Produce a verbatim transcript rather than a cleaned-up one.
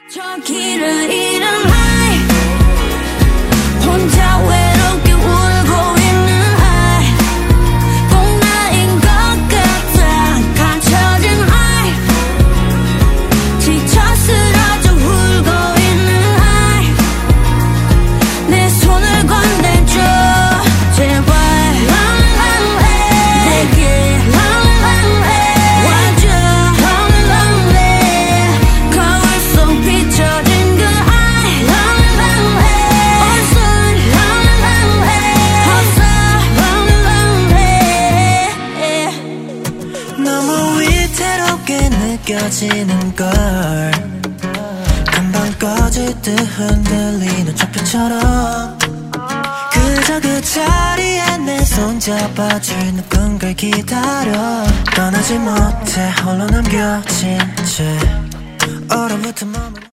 저 길을 잃은 아이 혼자 외롭게 울고 있는 아이 꼭 나인 것 같아 갇혀진 아이 지쳐 쓰러져 울고 있는 아이 내 손을 건네줘 제발 내게 와줘 거울 속 비춰진 그 아이 너무 위태롭게 느껴지는 걸 금방 꺼질 듯 흔들리는 촛불처럼 그저 그 자리에 내 손 잡아줄 누군가를 기다려 떠나지 못해 홀로 남겨진 채 얼음붙은 몸을